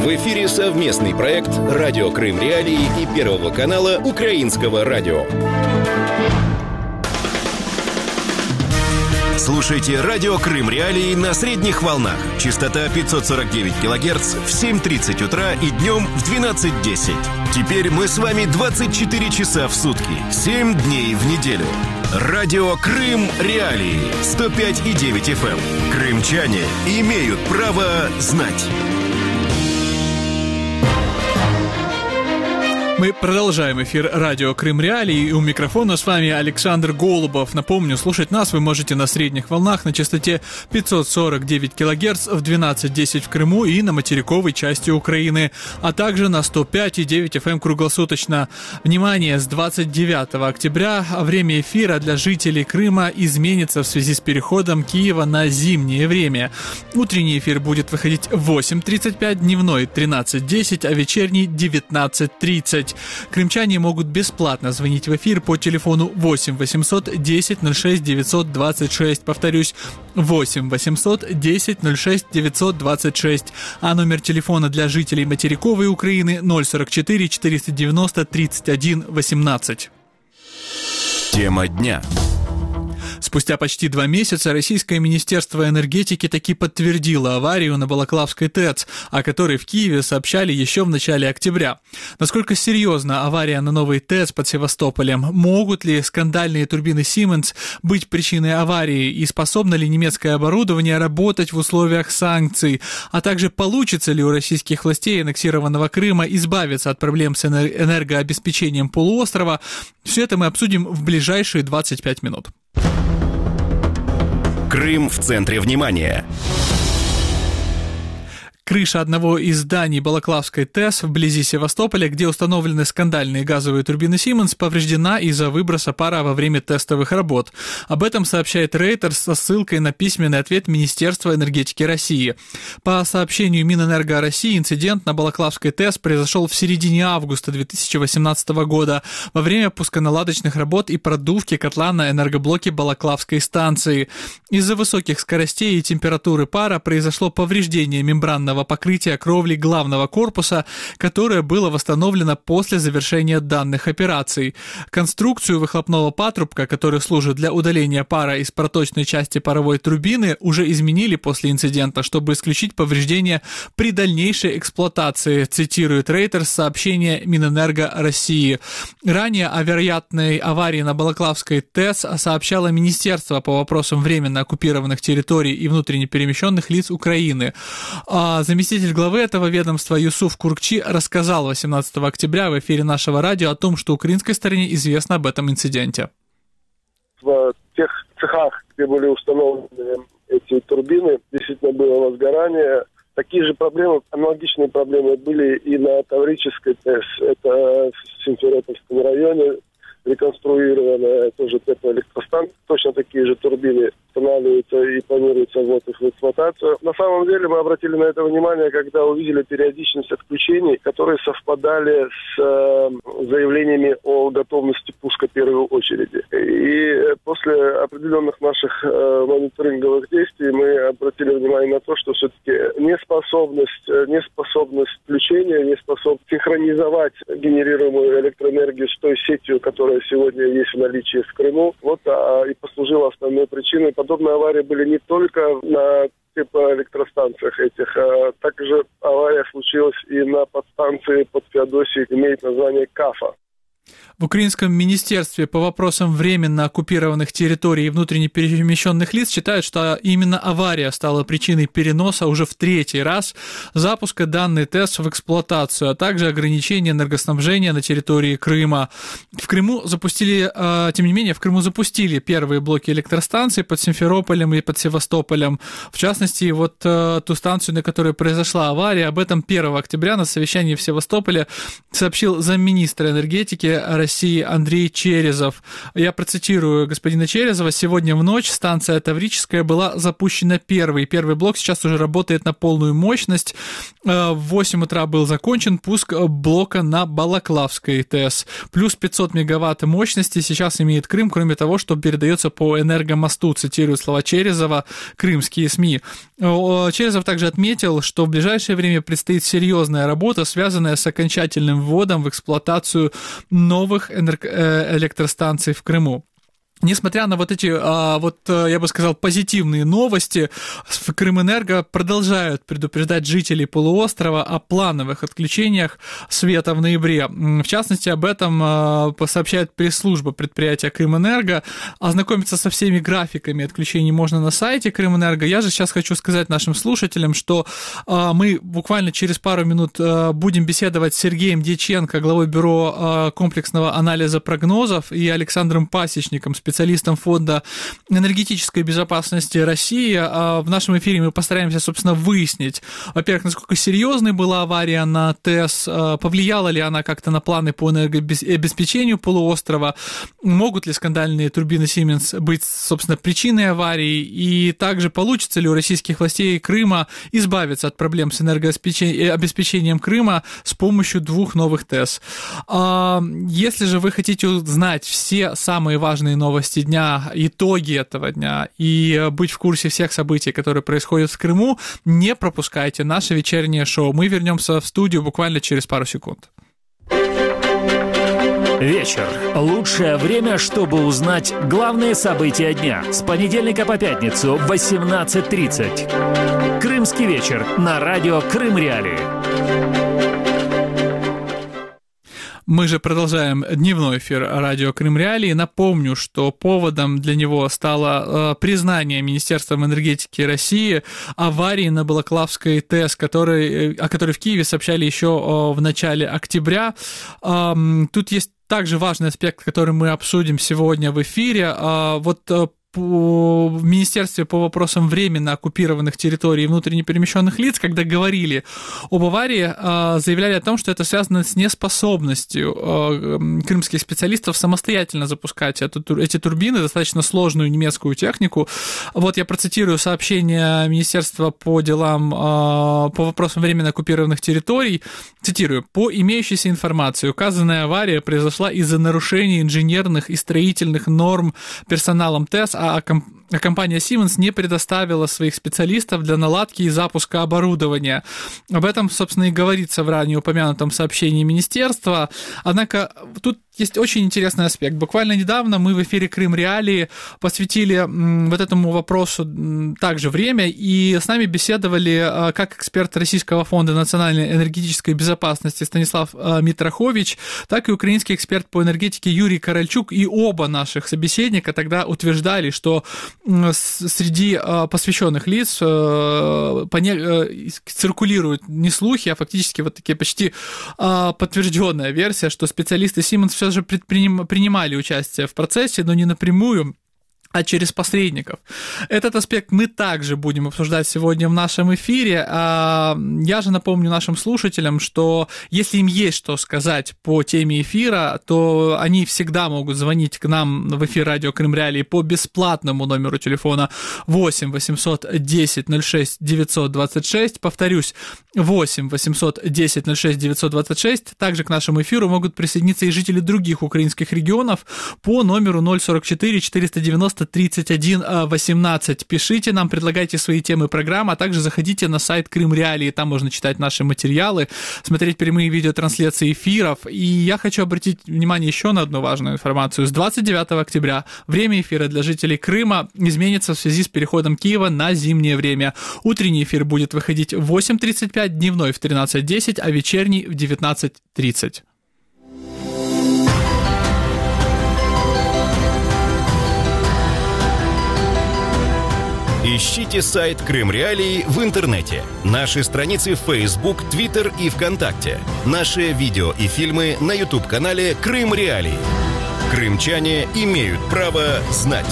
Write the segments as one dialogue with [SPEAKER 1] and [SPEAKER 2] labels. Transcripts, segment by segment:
[SPEAKER 1] В эфире совместный проект «Радио Крым Реалии» и Первого канала Украинского радио. Слушайте «Радио Крым Реалии» на средних волнах. Частота 549 кГц в 7:30 утра и днем в 12:10. Теперь мы с вами 24 часа в сутки, 7 дней в неделю. «Радио Крым Реалии» 105,9 FM. Крымчане имеют право знать.
[SPEAKER 2] Мы продолжаем эфир «Радио Крым Реалии», и у микрофона с вами Александр Голубов. Напомню, слушать нас вы можете на средних волнах на частоте 549 кГц в 12:10 в Крыму и на материковой части Украины, а также на 105,9 FM круглосуточно. Внимание, с 29 октября время эфира для жителей Крыма изменится в связи с переходом Киева на зимнее время. Утренний эфир будет выходить в 8:35, дневной 13:10, а вечерний 19:30. Крымчане могут бесплатно звонить в эфир по телефону 8 800 10 06 926. Повторюсь, 8 800 10 06 926. А номер телефона для жителей материковой Украины 044 490 31 18.
[SPEAKER 1] Тема дня.
[SPEAKER 2] Спустя почти 2 месяца российское Министерство энергетики таки подтвердило аварию на Балаклавской ТЭЦ, о которой в Киеве сообщали еще в начале октября. Насколько серьезна авария на новой ТЭЦ под Севастополем? Могут ли скандальные турбины Siemens быть причиной аварии? И способно ли немецкое оборудование работать в условиях санкций? А также получится ли у российских властей аннексированного Крыма избавиться от проблем с энергообеспечением полуострова? Все это мы обсудим в ближайшие 25 минут.
[SPEAKER 1] Крым в центре внимания.
[SPEAKER 2] Крыша одного из зданий Балаклавской ТЭС вблизи Севастополя, где установлены скандальные газовые турбины Siemens, повреждена из-за выброса пара во время тестовых работ. Об этом сообщает Reuters со ссылкой на письменный ответ Министерства энергетики России. По сообщению Минэнерго России, инцидент на Балаклавской ТЭС произошел в середине августа 2018 года во время пусконаладочных работ и продувки котла на энергоблоке Балаклавской станции. Из-за высоких скоростей и температуры пара произошло повреждение мембранного покрытия кровли главного корпуса, которое было восстановлено после завершения данных операций. Конструкцию выхлопного патрубка, который служит для удаления пара из проточной части паровой турбины, уже изменили после инцидента, чтобы исключить повреждения при дальнейшей эксплуатации, цитирует Reuters сообщение Минэнерго России. Ранее о вероятной аварии на Балаклавской ТЭС сообщало Министерство по вопросам временно оккупированных территорий и внутренне перемещенных лиц Украины. Заместитель главы этого ведомства Юсуф Куркчи рассказал 18 октября в эфире нашего радио о том, что украинской стороне известно об этом инциденте.
[SPEAKER 3] В тех цехах, где были установлены эти турбины, действительно было возгорание. Такие же проблемы, аналогичные проблемы были и на Таврической ТЭС, это в Симферопольском районе, реконструированная тоже теплоэлектростанция. Точно такие же турбины устанавливаются и планируется ввод их в эксплуатацию. На самом деле мы обратили на это внимание, когда увидели периодичность отключений, которые совпадали с заявлениями о готовности пуска в первую очередь. И после определенных наших мониторинговых действий мы обратили внимание на то, что все-таки неспособность включения, неспособность синхронизовать генерируемую электроэнергию с той сетью, которая сегодня есть в наличии в Крыму, и послужила основной причиной. Подобные аварии были не только на электростанциях этих, а также авария случилась и на подстанции под Феодосией, имеет название КАФа.
[SPEAKER 2] В Украинском министерстве по вопросам временно оккупированных территорий и внутренне перемещенных лиц считают, что именно авария стала причиной переноса уже в 3-й раз запуска данной ТЭС в эксплуатацию, а также ограничения энергоснабжения на территории Крыма. Тем не менее, в Крыму запустили первые блоки электростанций под Симферополем и под Севастополем. В частности, ту станцию, на которой произошла авария, об этом 1 октября на совещании в Севастополе сообщил замминистра энергетики России Андрей Черезов. Я процитирую господина Черезова. «Сегодня в ночь станция Таврическая была запущена первой. Первый блок сейчас уже работает на полную мощность. В 8 утра был закончен пуск блока на Балаклавской ТЭС. Плюс 500 мегаватт мощности сейчас имеет Крым, кроме того, что передается по энергомосту», цитирую слова Черезова, крымские СМИ. Черезов также отметил, что в ближайшее время предстоит серьезная работа, связанная с окончательным вводом в эксплуатацию новых электростанций в Крыму. Несмотря на вот эти, я бы сказал, позитивные новости, в Крымэнерго продолжают предупреждать жителей полуострова о плановых отключениях света в ноябре. В частности, об этом сообщает пресс-служба предприятия Крымэнерго. Ознакомиться со всеми графиками отключений можно на сайте Крымэнерго. Я же сейчас хочу сказать нашим слушателям, что мы буквально через пару минут будем беседовать с Сергеем Дьяченко, главой бюро комплексного анализа прогнозов, и Александром Пасечником, специалистом Фонда энергетической безопасности России. В нашем эфире мы постараемся, собственно, выяснить, во-первых, насколько серьезной была авария на ТЭС, повлияла ли она как-то на планы по энергообеспечению полуострова, могут ли скандальные турбины Siemens быть, собственно, причиной аварии, и также получится ли у российских властей Крыма избавиться от проблем с энергообеспечением Крыма с помощью 2 новых ТЭС. Если же вы хотите узнать все самые важные новости дня, итоги этого дня и быть в курсе всех событий, которые происходят в Крыму, не пропускайте наше вечернее шоу. Мы вернемся в студию буквально через пару секунд.
[SPEAKER 4] Вечер. Лучшее время, чтобы узнать главные события дня. С понедельника по пятницу в 18:30. Крымский вечер на радио Крым Реалии.
[SPEAKER 2] Мы же продолжаем дневной эфир радио Крым Реалии. Напомню, что поводом для него стало признание Министерством энергетики России аварии на Балаклавской ТЭС, о которой в Киеве сообщали еще в начале октября. Тут есть также важный аспект, который мы обсудим сегодня в эфире. В Министерстве по вопросам временно оккупированных территорий и внутренне перемещенных лиц, когда говорили об аварии, заявляли о том, что это связано с неспособностью крымских специалистов самостоятельно запускать эти турбины, достаточно сложную немецкую технику. Вот я процитирую сообщение Министерства по делам, по вопросам временно оккупированных территорий. Цитирую: «По имеющейся информации, указанная авария произошла из-за нарушений инженерных и строительных норм персоналом ТЭС, а компания Siemens не предоставила своих специалистов для наладки и запуска оборудования». Об этом, собственно, и говорится в ранее упомянутом сообщении министерства. Однако тут есть очень интересный аспект. Буквально недавно мы в эфире Крым Реалии посвятили вот этому вопросу также время, и с нами беседовали как эксперт Российского фонда национальной энергетической безопасности Станислав Митрохович, так и украинский эксперт по энергетике Юрий Корольчук, и оба наших собеседника тогда утверждали, что среди посвященных лиц циркулируют не слухи, а фактически вот такие почти подтвержденная версия, что специалисты Siemens все же принимали участие в процессе, но не напрямую, а через посредников. Этот аспект мы также будем обсуждать сегодня в нашем эфире. Я же напомню нашим слушателям, что если им есть что сказать по теме эфира, то они всегда могут звонить к нам в эфир радио Крым Реалии по бесплатному номеру телефона 8 810 06 926. Повторюсь, 8 810 06 926. Также к нашему эфиру могут присоединиться и жители других украинских регионов по номеру 044 490 31 18. Пишите нам, предлагайте свои темы программы, а также заходите на сайт Крым Реалии, там можно читать наши материалы, смотреть прямые видеотрансляции эфиров. И я хочу обратить внимание еще на одну важную информацию. С 29 октября время эфира для жителей Крыма изменится в связи с переходом Киева на зимнее время. Утренний эфир будет выходить в 8:35, дневной в 13:10, а вечерний в 19:30.
[SPEAKER 1] Ищите сайт Крым Реалии в интернете, наши страницы в Facebook, Twitter и ВКонтакте, наши видео и фильмы на YouTube-канале Крым Реалии. Крымчане имеют право знать.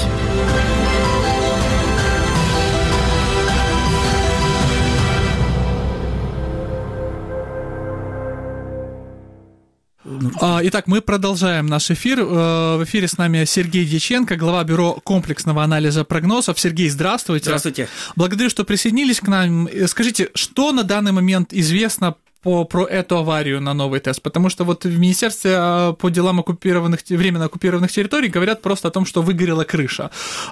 [SPEAKER 2] Итак, мы продолжаем наш эфир. В эфире с нами Сергей Дьяченко, глава бюро комплексного анализа прогнозов. Сергей, здравствуйте.
[SPEAKER 5] Здравствуйте.
[SPEAKER 2] Благодарю, что присоединились к нам. Скажите, что на данный момент известно про эту аварию на новый ТЭС? Потому что вот в Министерстве по делам временно оккупированных территорий говорят просто о том, что выгорела крыша.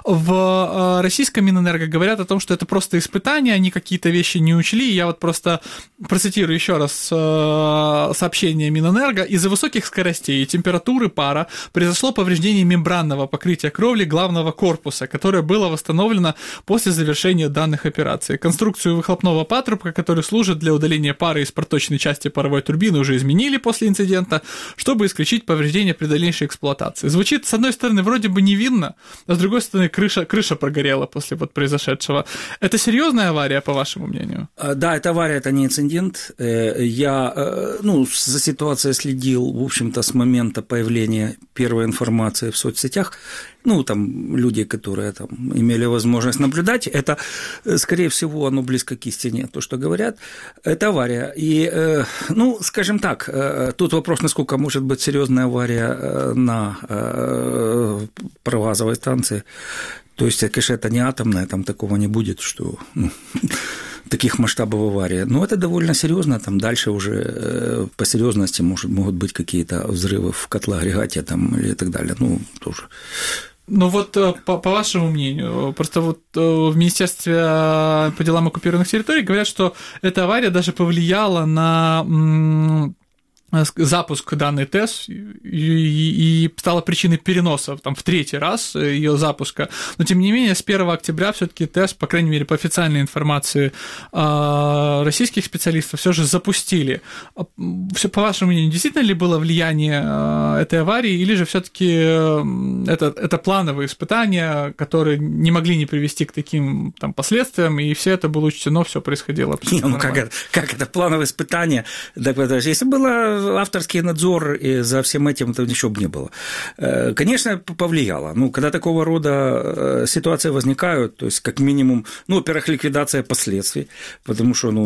[SPEAKER 2] В российском Минэнерго говорят о том, что это просто испытание, они какие-то вещи не учли. Я вот просто процитирую еще раз сообщение Минэнерго. Из-за высоких скоростей и температуры пара произошло повреждение мембранного покрытия кровли главного корпуса, которое было восстановлено после завершения данных операций. Конструкцию выхлопного патрубка, который служит для удаления пары из проточной части паровой турбины, уже изменили после инцидента, чтобы исключить повреждения при дальнейшей эксплуатации. Звучит, с одной стороны, вроде бы невинно, а с другой стороны, крыша прогорела после вот произошедшего. Это серьезная авария, по вашему мнению?
[SPEAKER 5] Да, это авария, это не инцидент. Я за ситуацией следил, в общем-то, с момента появления первой информации в соцсетях. Там люди, которые там имели возможность наблюдать, это, скорее всего, оно близко к истине, то, что говорят, это авария. И, скажем так, тут вопрос, насколько может быть серьезная авария на парогазовой станции. То есть, конечно, это не атомная, там такого не будет, что таких масштабов аварии. Но это довольно серьезно, там дальше уже по серьезности могут быть какие-то взрывы в котлоагрегате там, или так далее. Тоже.
[SPEAKER 2] По вашему мнению, просто вот в Министерстве по делам оккупированных территорий говорят, что эта авария даже повлияла на запуск данной ТЭС и стала причиной переноса в третий раз ее запуска. Но, тем не менее, с 1 октября все-таки ТЭС, по крайней мере, по официальной информации российских специалистов, все же запустили. По вашему мнению, действительно ли было влияние этой аварии, или же все-таки это плановые испытания, которые не могли не привести к таким последствиям, и все это было учтено, все происходило абсолютно нормально?
[SPEAKER 5] Как это плановые испытания? Если было авторский надзор, и за всем этим то ничего бы не было. Конечно, повлияло. Когда такого рода ситуации возникают, то есть, как минимум, во-первых, ликвидация последствий, потому что,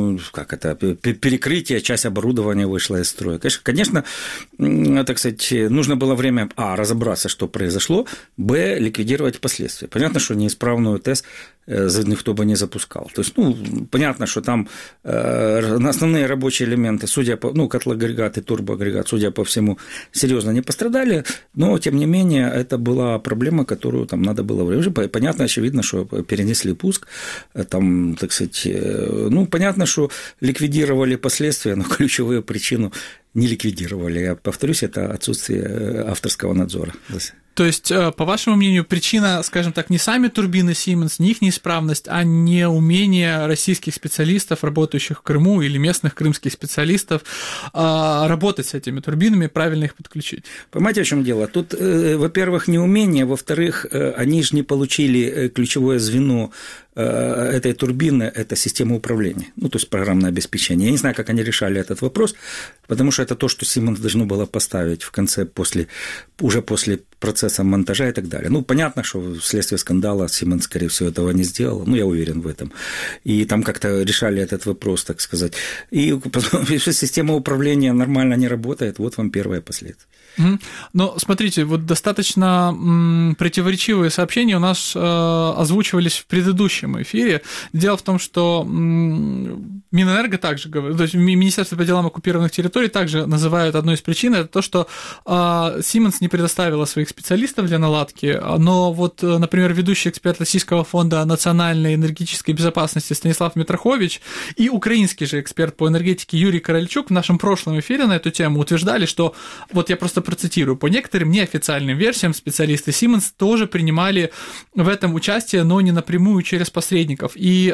[SPEAKER 5] перекрытие, часть оборудования вышла из строя. Конечно, так сказать, нужно было время, разобраться, что произошло, ликвидировать последствия. Понятно, что неисправную ТЭС никто бы не запускал. То есть, понятно, что там основные рабочие элементы, судя по, котлоагрегат и турбоагрегат, судя по всему, серьезно не пострадали, но, тем не менее, это была проблема, которую там надо было уже. Понятно, очевидно, что перенесли пуск, там, так сказать, понятно, что ликвидировали последствия, но ключевую причину не ликвидировали. Я повторюсь, это отсутствие авторского надзора.
[SPEAKER 2] То есть, по вашему мнению, причина, скажем так, не сами турбины Siemens, не их неисправность, а не умение российских специалистов, работающих в Крыму, или местных крымских специалистов, работать с этими турбинами, правильно их подключить?
[SPEAKER 5] Понимаете, в чем дело? Тут, во-первых, неумение, во-вторых, они же не получили ключевое звено этой турбины – это система управления, то есть программное обеспечение. Я не знаю, как они решали этот вопрос, потому что это то, что Siemens должно было поставить в конце, уже после процесса монтажа и так далее. Понятно, что вследствие скандала Siemens, скорее всего, этого не сделала, я уверен в этом. И там как-то решали этот вопрос, так сказать. И система управления нормально не работает, вот вам первое последствие.
[SPEAKER 2] Но смотрите, вот достаточно противоречивые сообщения у нас озвучивались в предыдущем эфире. Дело в том, что Минэнерго также говорит, то есть Министерство по делам оккупированных территорий также называют одной из причин, это то, что Siemens не предоставила своих специалистов для наладки, но вот, например, ведущий эксперт Российского фонда национальной энергетической безопасности Станислав Митрохович и украинский же эксперт по энергетике Юрий Корольчук в нашем прошлом эфире на эту тему утверждали, что, вот я просто процитирую, по некоторым неофициальным версиям специалисты Siemens тоже принимали в этом участие, но не напрямую через посредников. И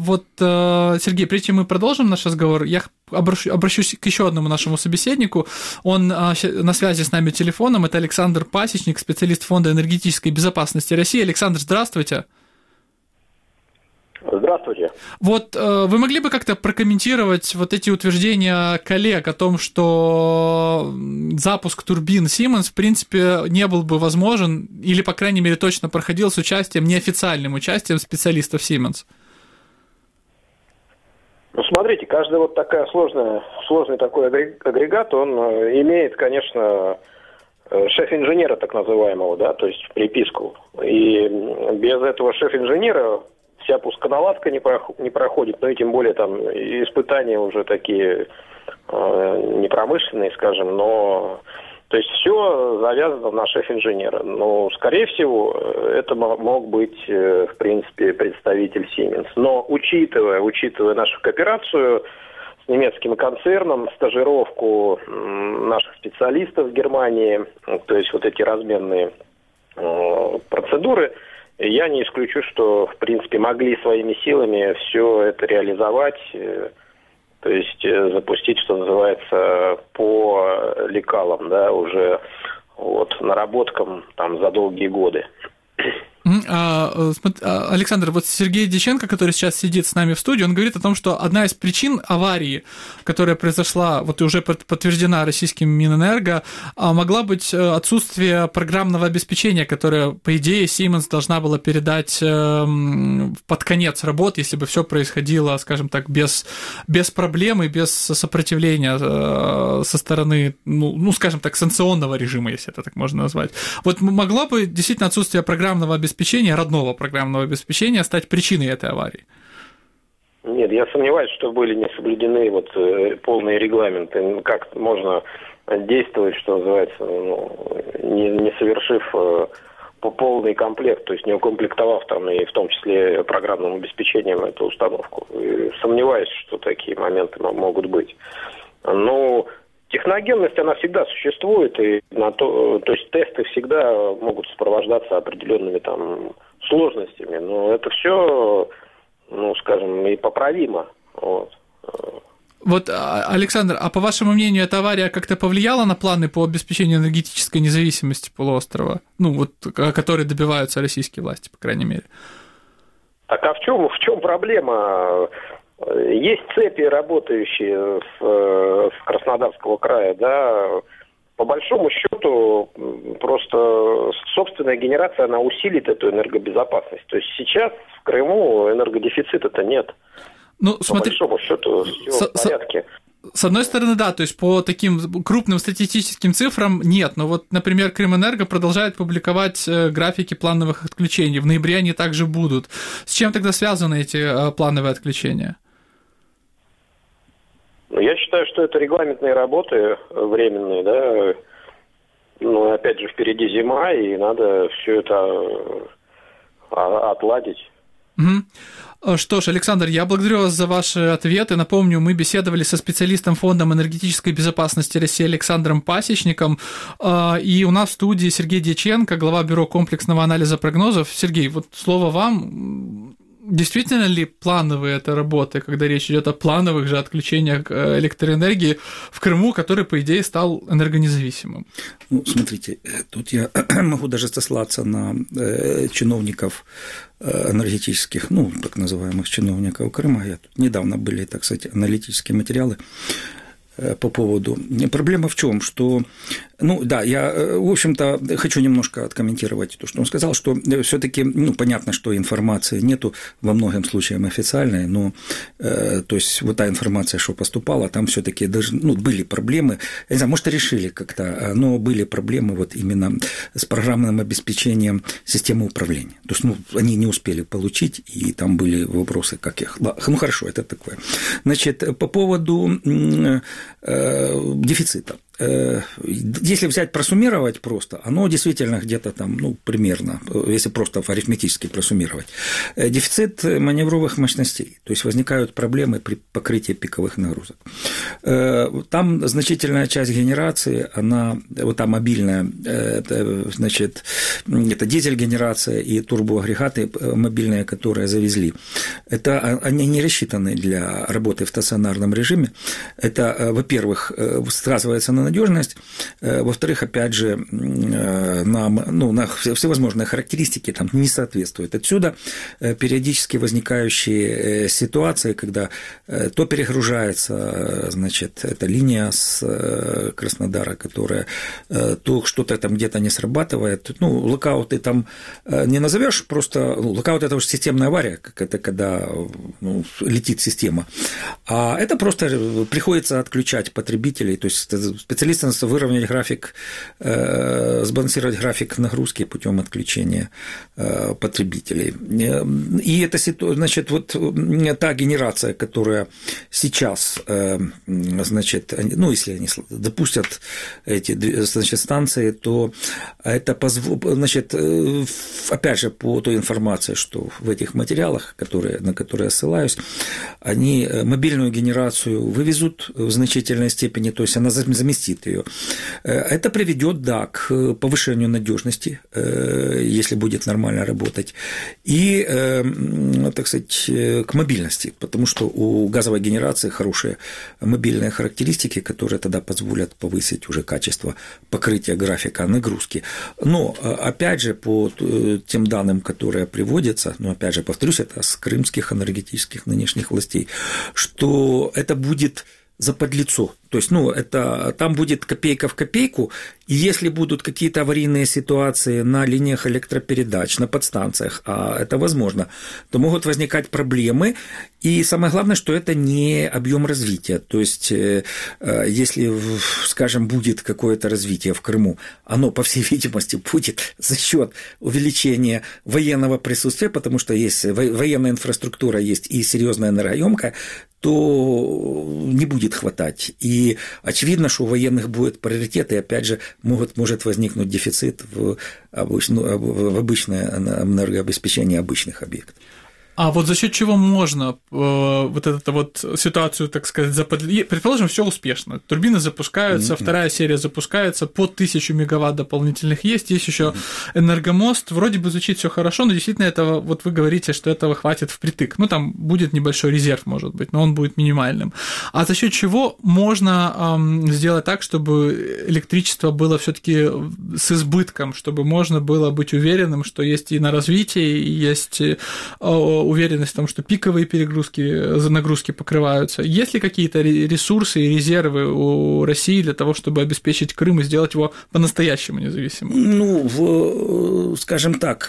[SPEAKER 2] Сергей, прежде чем мы продолжим наш разговор, я обращусь к еще одному нашему собеседнику. Он на связи с нами телефоном. Это Александр Пасечник, специалист Фонда энергетической безопасности России. Александр, здравствуйте.
[SPEAKER 6] Здравствуйте.
[SPEAKER 2] Вы могли бы как-то прокомментировать вот эти утверждения коллег о том, что запуск турбин Siemens, в принципе, не был бы возможен, или, по крайней мере, точно проходил с участием, неофициальным участием специалистов Siemens?
[SPEAKER 6] Ну, смотрите, каждый вот сложный такой агрегат, он имеет, конечно, шеф-инженера так называемого, да, то есть приписку. И без этого шеф-инженера вся пусконаладка не проходит, ну и тем более там испытания уже такие не промышленные, скажем, но... То есть все завязано на шеф-инженера. Но, скорее всего, это мог быть, в принципе, представитель Siemens. Но учитывая нашу кооперацию с немецким концерном, стажировку наших специалистов в Германии, то есть вот эти разменные процедуры, я не исключу, что, в принципе, могли своими силами все это реализовать, то есть запустить, что называется, по лекалам, да, уже вот наработкам там за долгие годы.
[SPEAKER 2] Александр, вот Сергей Дьяченко, который сейчас сидит с нами в студии, он говорит о том, что одна из причин аварии, которая произошла, вот и уже подтверждена российским Минэнерго, могла быть отсутствие программного обеспечения, которое, по идее, Siemens должна была передать под конец работ, если бы все происходило, скажем так, без проблем и без сопротивления со стороны, ну, скажем так, санкционного режима, если это так можно назвать. Вот могло бы действительно отсутствие программного обеспечения, родного программного обеспечения стать причиной этой аварии?
[SPEAKER 6] Нет, я сомневаюсь, что были не соблюдены вот полные регламенты. Как можно действовать, что называется, не совершив полный комплект, то есть не укомплектовав там и в том числе программным обеспечением эту установку. И сомневаюсь, что такие моменты могут быть. Но техногенность, она всегда существует, и то есть тесты всегда могут сопровождаться определенными там сложностями, но это все, ну, скажем, и поправимо.
[SPEAKER 2] Вот, Александр, а по вашему мнению, эта авария как-то повлияла на планы по обеспечению энергетической независимости полуострова? Ну, вот, которые добиваются российские власти, по крайней мере.
[SPEAKER 6] Так а в чем проблема? Есть цепи, работающие с Краснодарского края, да, по большому счету просто собственная генерация, она усилит эту энергобезопасность. То есть сейчас в Крыму энергодефицита-то нет.
[SPEAKER 2] Ну,
[SPEAKER 6] по большому счету все в порядке.
[SPEAKER 2] С одной стороны, да, то есть по таким крупным статистическим цифрам нет, но вот, например, Крымэнерго продолжает публиковать графики плановых отключений, в ноябре они также будут. С чем тогда связаны эти плановые отключения?
[SPEAKER 6] Я считаю, что это регламентные работы временные, да. Ну, опять же, впереди зима, и надо все это отладить.
[SPEAKER 2] Угу. Что ж, Александр, я благодарю вас за ваши ответы. Напомню, мы беседовали со специалистом Фонда энергетической безопасности России Александром Пасечником, и у нас в студии Сергей Дьяченко, глава Бюро комплексного анализа прогнозов. Сергей, вот слово вам. Действительно ли плановые это работы, когда речь идет о плановых же отключениях электроэнергии в Крыму, который, по идее, стал энергонезависимым?
[SPEAKER 5] Ну, смотрите, тут я могу даже сослаться на чиновников энергетических, ну, так называемых чиновников Крыма. Недавно были, так сказать, аналитические материалы по поводу. Проблема в чем, что, ну да, я, в общем-то, хочу немножко откомментировать то, что он сказал, что все-таки, ну, понятно, что информации нету во многом случаях официальной, но, то есть, вот та информация, что поступала, там все-таки даже, ну, были проблемы, я не знаю, может, решили как-то, но были проблемы вот именно с программным обеспечением системы управления. То есть, ну, они не успели получить, и там были вопросы, как их. Ну, хорошо, это такое. Значит, по поводу дефицита. Если взять, просуммировать просто, оно действительно где-то там, ну, примерно, если просто арифметически просуммировать, дефицит маневровых мощностей, то есть возникают проблемы при покрытии пиковых нагрузок. Там значительная часть генерации, она, вот та мобильная, это, значит, это дизель-генерация и турбоагрегаты мобильные, которые завезли, это они не рассчитаны для работы в стационарном режиме. Это, во-первых, сказывается на надежность, во-вторых, опять же, на всевозможные характеристики там не соответствуют. Отсюда периодически возникающие ситуации, когда то перегружается, значит, эта линия с Краснодара, которая то что-то там где-то не срабатывает. Локауты там не назовешь, просто локаут – это уже системная авария, это когда летит система. А это просто приходится отключать потребителей, то есть специалисты выровнять график, сбалансировать график нагрузки путем отключения потребителей. И это, значит, вот та генерация, которая сейчас, значит, если они допустят эти, значит, станции, то это значит, опять же, по той информации, что в этих материалах, на которые я ссылаюсь, они мобильную генерацию вывезут в значительной степени, то есть она заместит ее. Это приведет, да, к повышению надежности, если будет нормально работать, и, так сказать, к мобильности, потому что у газовой генерации хорошие мобильные характеристики, которые тогда позволят повысить уже качество покрытия графика нагрузки. Но, опять же, по тем данным, которые приводятся, опять же, повторюсь, это с крымских энергетических нынешних властей, что это будет заподлицо. То есть, там будет копейка в копейку, и если будут какие-то аварийные ситуации на линиях электропередач, на подстанциях, а это возможно, то могут возникать проблемы, и самое главное, что это не объем развития. То есть, если, скажем, будет какое-то развитие в Крыму, оно, по всей видимости, будет за счет увеличения военного присутствия, потому что есть военная инфраструктура, есть и серьезная энергоемкая, то не будет хватать. И очевидно, что у военных будет приоритет, и опять же может возникнуть дефицит в обычное энергообеспечение обычных объектов.
[SPEAKER 2] А вот за счет чего можно вот эту вот ситуацию, так сказать, предположим, все успешно. Турбины запускаются, вторая серия запускается, под 1000 мегаватт дополнительных есть еще энергомост. Вроде бы звучит все хорошо, но действительно этого, вот вы говорите, что этого хватит впритык. Там будет небольшой резерв, может быть, но он будет минимальным. А за счет чего можно сделать так, чтобы электричество было все-таки с избытком, чтобы можно было быть уверенным, что есть и на развитие, и есть уверенность в том, что пиковые нагрузки покрываются. Есть ли какие-то ресурсы и резервы у России для того, чтобы обеспечить Крым и сделать его по-настоящему независимым?
[SPEAKER 5] Скажем так,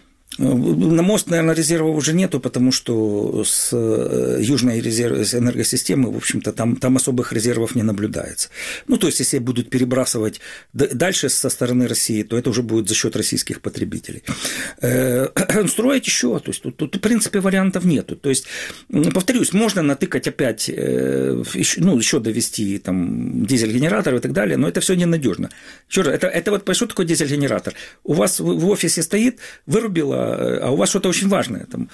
[SPEAKER 5] на мост, наверное, резервов уже нету, потому что с южной энергосистемы, в общем-то, там особых резервов не наблюдается. То есть, если будут перебрасывать дальше со стороны России, то это уже будет за счет российских потребителей. Строить еще, то есть, тут в принципе, вариантов нету. То есть, повторюсь, можно натыкать опять, еще довести там дизель-генератор и так далее, но это все ненадежно. Это вот что такое дизель-генератор? У вас в офисе стоит, вырубила, а у вас что-то очень важное, там,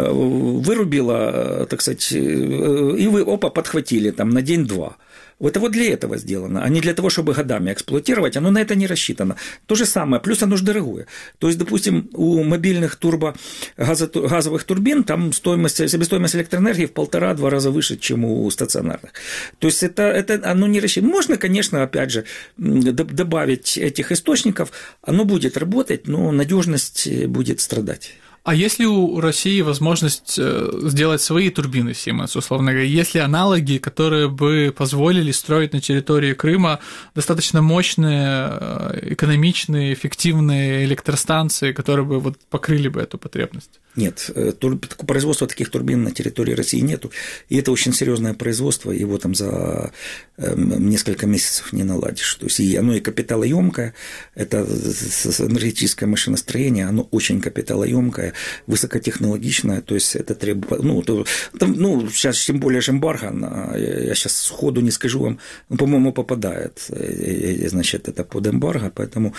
[SPEAKER 5] вырубило, так сказать, и вы, подхватили там, на день-два. Это вот для этого сделано, а не для того, чтобы годами эксплуатировать, оно на это не рассчитано. То же самое, плюс оно же дорогое. То есть, допустим, у мобильных газовых турбин там себестоимость электроэнергии в 1,5-2 раза выше, чем у стационарных. То есть, это оно не рассчитано. Можно, конечно, опять же, добавить этих источников, оно будет работать, но надежность будет страдать.
[SPEAKER 2] А есть ли у России возможность сделать свои турбины Siemens, условно говоря? Есть ли аналоги, которые бы позволили строить на территории Крыма достаточно мощные, экономичные, эффективные электростанции, которые бы вот покрыли бы эту потребность?
[SPEAKER 5] Нет, производства таких турбин на территории России нету, и это очень серьезное производство, его там за несколько месяцев не наладишь. То есть оно и капиталоемкое, это энергетическое машиностроение, оно очень капиталоемкое, высокотехнологичное, то есть это требует, сейчас тем более же эмбарго, я сейчас сходу не скажу вам, по-моему, попадает, значит, это под эмбарго, поэтому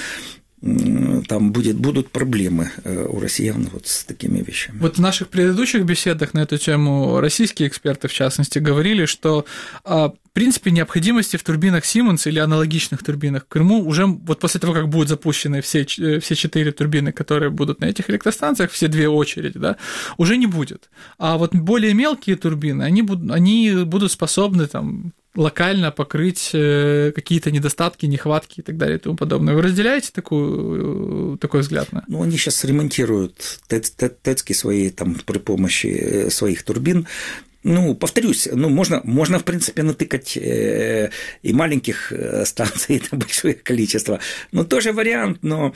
[SPEAKER 5] там будут проблемы у россиян вот с такими вещами.
[SPEAKER 2] Вот в наших предыдущих беседах на эту тему российские эксперты, в частности, говорили, что в принципе необходимости в турбинах Siemens или аналогичных турбинах в Крыму уже вот после того, как будут запущены все 4 турбины, которые будут на этих электростанциях, все 2 очереди, да, уже не будет. А вот более мелкие турбины, они будут способны там локально покрыть какие-то недостатки, нехватки и так далее и тому подобное. Вы разделяете такой взгляд?
[SPEAKER 5] Ну, они сейчас ремонтируют ТЭЦки свои там при помощи своих турбин. Ну, повторюсь, можно, в принципе, натыкать и маленьких станций, это большое количество. Ну, тоже вариант, но,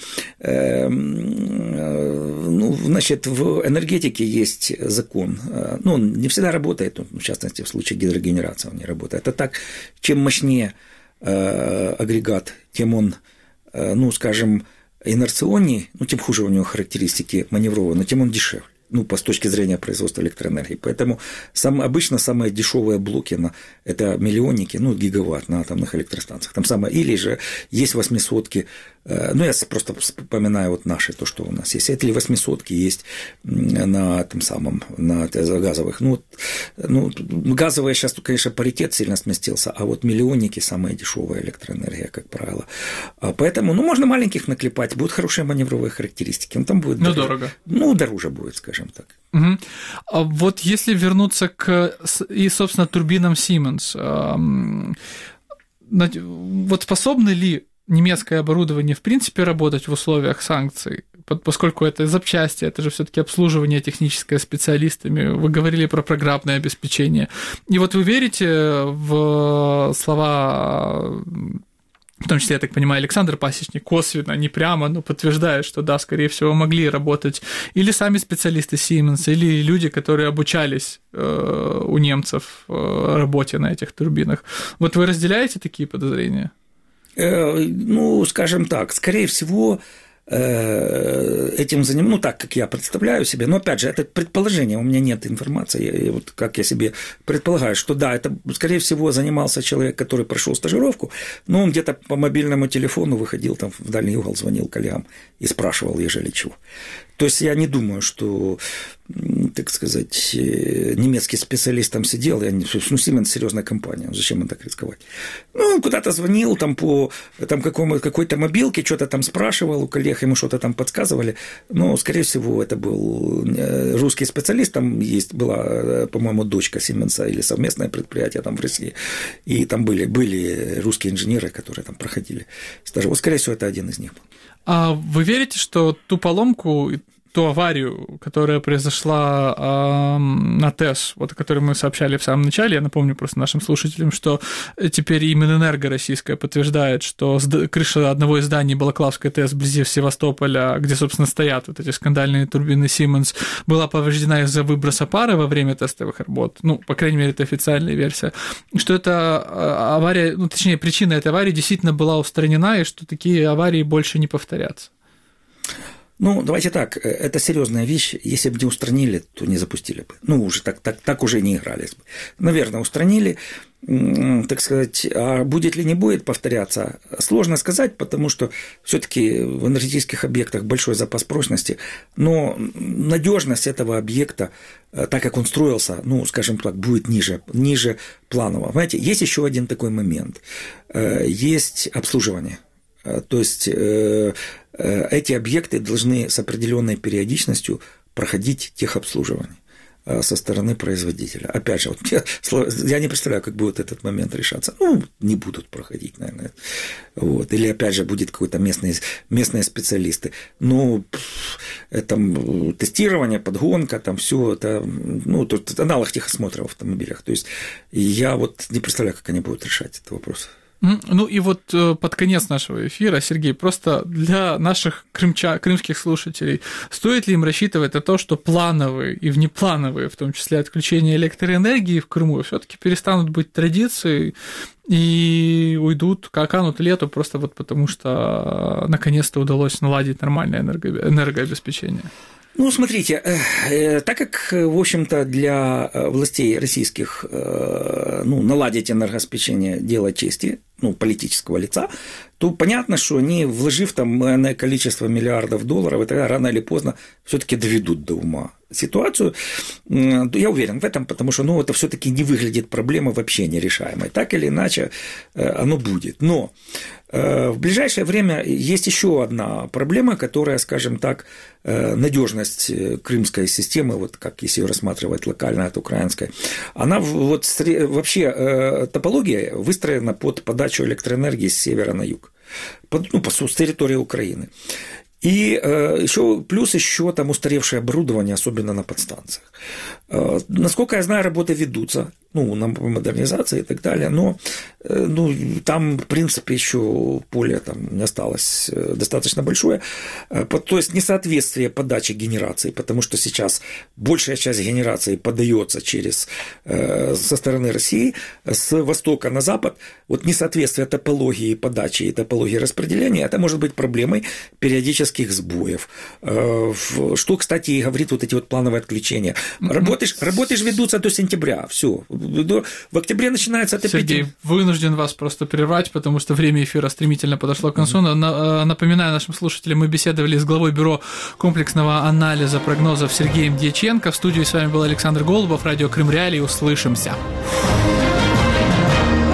[SPEAKER 5] значит, в энергетике есть закон. Ну, он не всегда работает, в частности, в случае гидрогенерации он не работает. Это так, чем мощнее агрегат, тем он, скажем, инерционней, тем хуже у него характеристики маневровые, но тем он дешевле. С точки зрения производства электроэнергии. Поэтому обычно самые дешевые блоки это миллионники, гигаватт на атомных электростанциях. Там или же есть 800-ки, я просто вспоминаю вот наши, то, что у нас есть. Или 800-ки есть на газовых. Газовые сейчас, конечно, паритет сильно сместился, а вот миллионники самая дешевая электроэнергия, как правило. Поэтому, можно маленьких наклепать, будут хорошие маневровые характеристики. Там будет
[SPEAKER 2] дорого.
[SPEAKER 5] Дороже будет, скажем так.
[SPEAKER 2] Угу. А вот если вернуться собственно, турбинам Siemens, вот способны ли немецкое оборудование в принципе работать в условиях санкций, поскольку это запчасти, это же все-таки обслуживание техническое специалистами, вы говорили про программное обеспечение. И вот вы верите в слова, в том числе, я так понимаю, Александр Пасечник косвенно, не прямо, но подтверждает, что да, скорее всего, могли работать или сами специалисты Siemens, или люди, которые обучались у немцев работе на этих турбинах. Вот вы разделяете такие подозрения?
[SPEAKER 5] Скажем так, скорее всего, этим заниматься, так, как я представляю себе, но, опять же, это предположение, у меня нет информации, вот как я себе предполагаю, что да, это, скорее всего, занимался человек, который прошел стажировку, но он где-то по мобильному телефону выходил там в дальний угол, звонил коллегам и спрашивал, ежели чего. То есть я не думаю, что, так сказать, немецкий специалист там сидел, Siemens серьезная компания, зачем он так рисковать? Он куда-то звонил там по какой-то мобилке, что-то там спрашивал у коллег, ему что-то там подсказывали, но, скорее всего, это был русский специалист, там была, по-моему, дочка Siemens или совместное предприятие там в России, и там были русские инженеры, которые там проходили стаж. Вот, скорее всего, это один из них был.
[SPEAKER 2] А вы верите, что ту поломку, ту аварию, которая произошла на ТЭС, вот о которой мы сообщали в самом начале, я напомню просто нашим слушателям, что теперь и Минэнерго российская подтверждает, что крыша одного из зданий Балаклавской ТЭС вблизи Севастополя, где, собственно, стоят вот эти скандальные турбины Siemens, была повреждена из-за выброса пара во время тестовых работ, по крайней мере, это официальная версия, что эта авария, точнее, причина этой аварии действительно была устранена, и что такие аварии больше не повторятся.
[SPEAKER 5] Давайте так, это серьезная вещь, если бы не устранили, то не запустили бы, уже так уже не игрались бы. Наверное, устранили, так сказать, а будет ли не будет повторяться, сложно сказать, потому что все-таки в энергетических объектах большой запас прочности, но надежность этого объекта, так как он строился, скажем так, будет ниже планового. Знаете, есть еще один такой момент, есть обслуживание. То есть эти объекты должны с определенной периодичностью проходить техобслуживание со стороны производителя. Опять же, я не представляю, как будет этот момент решаться. Не будут проходить, наверное. Или, опять же, будет какой-то местные специалисты. Там тестирование, подгонка, там все это, тут аналог техосмотра в автомобилях. То есть я не представляю, как они будут решать этот вопрос.
[SPEAKER 2] И вот под конец нашего эфира, Сергей, просто для наших крымских слушателей, стоит ли им рассчитывать на то, что плановые и внеплановые, в том числе отключения электроэнергии в Крыму, все-таки перестанут быть традицией и уйдут, как канут лету, просто потому что наконец-то удалось наладить нормальное энергообеспечение?
[SPEAKER 5] Смотрите, так как, в общем-то, для властей российских наладить энергообеспечение – дело чести, политического лица, то понятно, что они, вложив там количество миллиардов долларов, это рано или поздно все-таки доведут до ума ситуацию, я уверен в этом, потому что это все-таки не выглядит проблемой вообще нерешаемой. Так или иначе оно будет. Но в ближайшее время есть еще одна проблема, которая, скажем так, надежность крымской системы, вот как если ее рассматривать локально от украинской, она вообще топология выстроена под подачу электроэнергии с севера на юг, с территории Украины. И плюс еще там устаревшее оборудование, особенно на подстанциях. Насколько я знаю, работы ведутся, на модернизации и так далее, но там, в принципе, еще поле там не осталось достаточно большое. То есть несоответствие подачи генерации, потому что сейчас большая часть генерации подается со стороны России, с востока на запад. Вот несоответствие топологии подачи и топологии распределения, это может быть проблемой периодических сбоев. Что, кстати, и говорит вот эти вот плановые отключения. Работы же ведутся до сентября, все. В октябре начинается отопление.
[SPEAKER 2] Сергей, вынужден вас просто прервать, потому что время эфира стремительно подошло к концу. Напоминаю нашим слушателям, мы беседовали с главой бюро комплексного анализа прогнозов Сергеем Дьяченко. В студии с вами был Александр Голубов, радио Крым Реалии. Услышимся.